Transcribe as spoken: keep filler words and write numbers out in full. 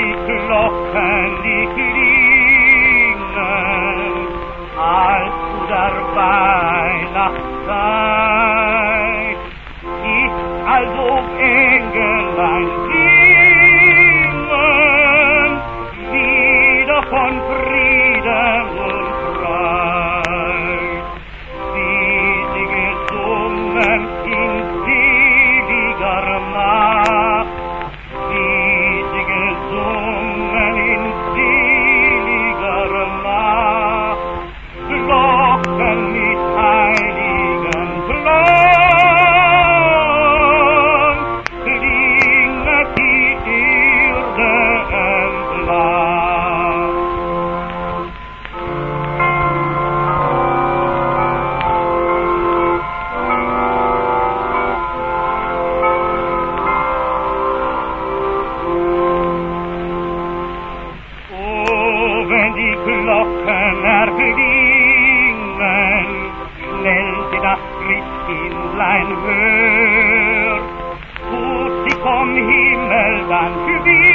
die Glocken, die klingen, als zu der Weihnachtszeit. Ist also Engelein singen, wieder von Frieden und Freud. Wie sie gesungen in seliger Nacht, wie sie gesungen in seliger Nacht, Glocken mit heiligen Klang, klinget die Erde entlang. Oh, wenn die Glocken erklingen, schnell sie das Christkindlein hört, tut sie vom Himmel dann schwingen.